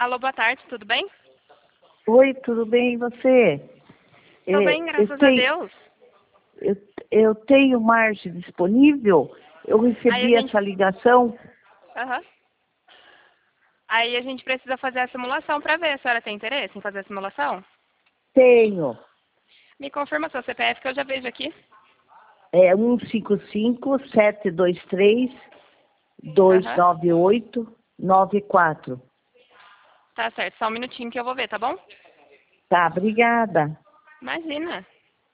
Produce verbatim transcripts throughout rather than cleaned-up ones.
Alô, boa tarde, tudo bem? Oi, tudo bem, e você? Tô É, bem, graças eu a tenho, Deus. eu, eu tenho margem disponível? Eu Aí a recebi gente... essa ligação? Aham. Aí a gente precisa fazer a simulação pra ver. A senhora tem interesse em fazer a simulação? Tenho. Me confirma seu C P F que eu já vejo aqui. É um cinco cinco, sete dois três, dois Aham. nove oito, nove quatro. Tá certo, só um minutinho que eu vou ver, tá bom? Tá, obrigada. Imagina.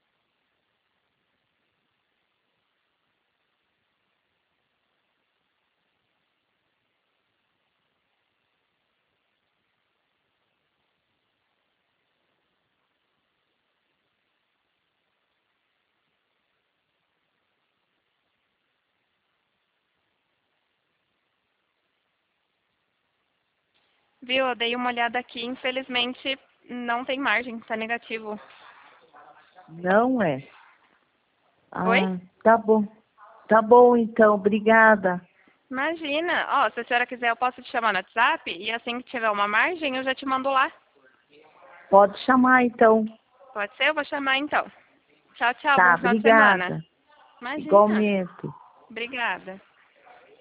Viu, eu dei uma olhada aqui, infelizmente não tem margem, tá negativo. Não é? Oi? Ah, tá bom. Tá bom, então, obrigada. Imagina. Ó, se a senhora quiser eu posso te chamar no WhatsApp e assim que tiver uma margem eu já te mando lá. Pode chamar, então. Pode ser? Eu vou chamar então. Tchau, tchau. Tá, Bom final de semana. obrigada. Imagina. Igualmente. Obrigada.